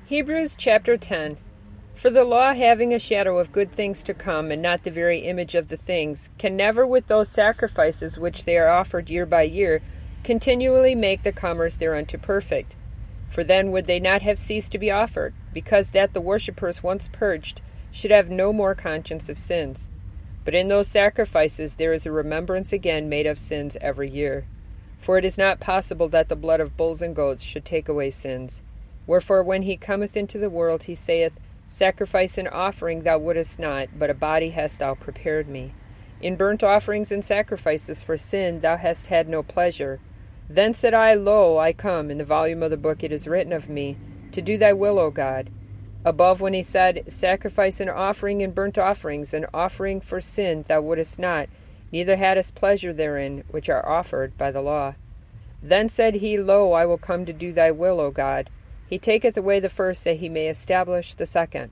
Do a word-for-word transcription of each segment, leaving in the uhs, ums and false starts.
Hebrews chapter ten. For the law, having a shadow of good things to come, and not the very image of the things, can never with those sacrifices which they are offered year by year continually make the comers thereunto perfect. For then would they not have ceased to be offered, because that the worshippers once purged should have no more conscience of sins. But in those sacrifices there is a remembrance again made of sins every year. For it is not possible that the blood of bulls and goats should take away sins. Wherefore when he cometh into the world, he saith, Sacrifice and offering thou wouldest not, but a body hast thou prepared me. In burnt offerings and sacrifices for sin thou hast had no pleasure. Then said I, Lo, I come, in the volume of the book it is written of me, to do thy will, O God. Above when he said, Sacrifice and offering and burnt offerings, and offering for sin thou wouldest not, neither hadst pleasure therein, which are offered by the law. Then said he, Lo, I will come to do thy will, O God. He taketh away the first, that he may establish the second.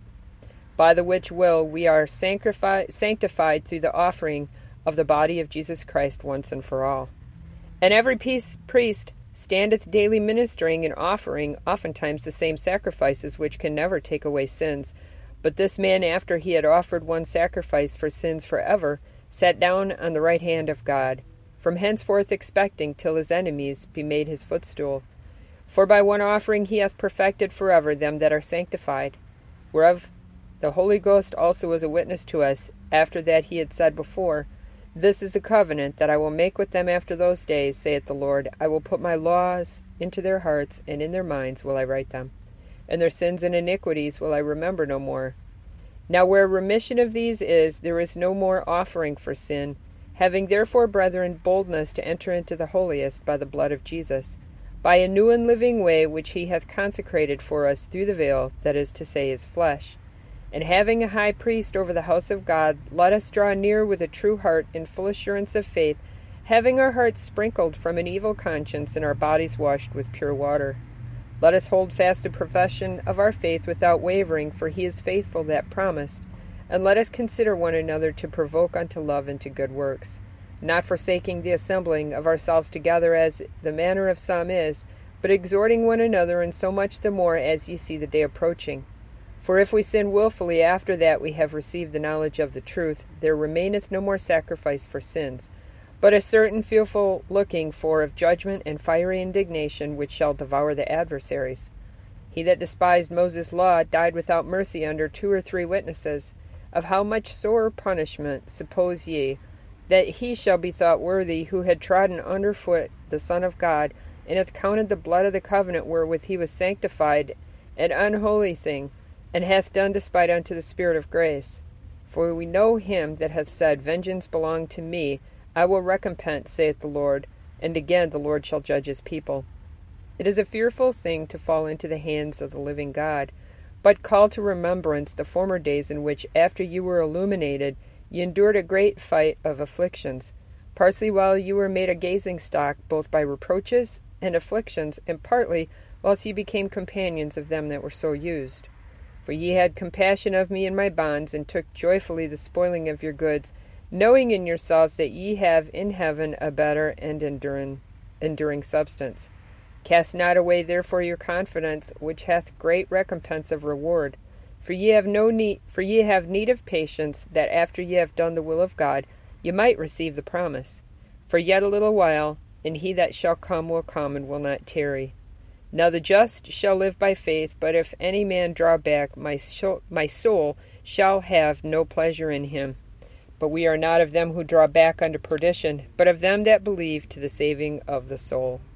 By the which will we are sanctified, sanctified through the offering of the body of Jesus Christ once and for all. And every peace, priest standeth daily ministering and offering oftentimes the same sacrifices which can never take away sins. But this man, after he had offered one sacrifice for sins for ever, sat down on the right hand of God, from henceforth expecting till his enemies be made his footstool. For by one offering he hath perfected forever them that are sanctified, whereof the Holy Ghost also is a witness to us, after that he had said before, This is the covenant that I will make with them after those days, saith the Lord. I will put my laws into their hearts, and in their minds will I write them. And their sins and iniquities will I remember no more. Now where remission of these is, there is no more offering for sin, having therefore, brethren, boldness to enter into the holiest by the blood of Jesus, by a new and living way which he hath consecrated for us through the veil, that is to say, his flesh. And having a high priest over the house of God, let us draw near with a true heart in full assurance of faith, having our hearts sprinkled from an evil conscience and our bodies washed with pure water. Let us hold fast the profession of our faith without wavering, for he is faithful that promised. And let us consider one another to provoke unto love and to good works, not forsaking the assembling of ourselves together as the manner of some is, but exhorting one another, and so much the more as ye see the day approaching. For if we sin wilfully after that we have received the knowledge of the truth, there remaineth no more sacrifice for sins, but a certain fearful looking for of judgment and fiery indignation which shall devour the adversaries. He that despised Moses' law died without mercy under two or three witnesses. Of how much sorer punishment, suppose ye, that he shall be thought worthy, who had trodden under foot the Son of God, and hath counted the blood of the covenant wherewith he was sanctified an unholy thing, and hath done despite unto the Spirit of grace. For we know him that hath said, Vengeance belong to me, I will recompense, saith the Lord, and again the Lord shall judge his people. It is a fearful thing to fall into the hands of the living God, but call to remembrance the former days in which, after you were illuminated, ye endured a great fight of afflictions, partly while you were made a gazing stock, both by reproaches and afflictions, and partly whilst ye became companions of them that were so used. For ye had compassion of me in my bonds, and took joyfully the spoiling of your goods, knowing in yourselves that ye have in heaven a better and enduring, enduring substance. Cast not away therefore your confidence, which hath great recompense of reward. For ye have no need for ye have need of patience, that after ye have done the will of God, ye might receive the promise. For yet a little while, and he that shall come will come, and will not tarry. Now the just shall live by faith, but if any man draw back, my soul, my soul shall have no pleasure in him. But we are not of them who draw back unto perdition, but of them that believe to the saving of the soul.